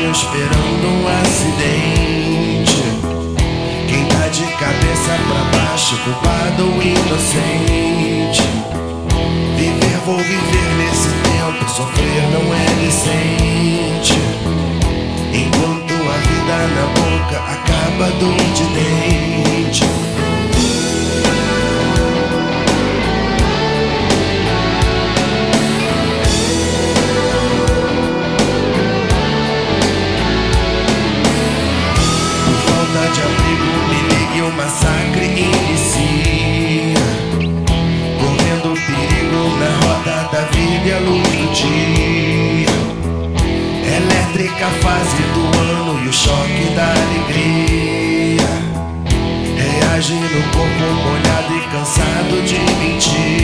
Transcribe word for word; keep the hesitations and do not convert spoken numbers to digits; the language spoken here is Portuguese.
esperando um acidente. Quem tá de cabeça pra baixo, culpado ou inocente. Viver, vou viver nesse tempo, sofrer não é decente. Enquanto a vida na boca acaba dor de dente. De abrigo, me ligue, o massacre inicia. Correndo perigo na roda da vida e a luz do dia. Elétrica fase do ano e o choque da alegria. Reage no corpo molhado e cansado de mentir.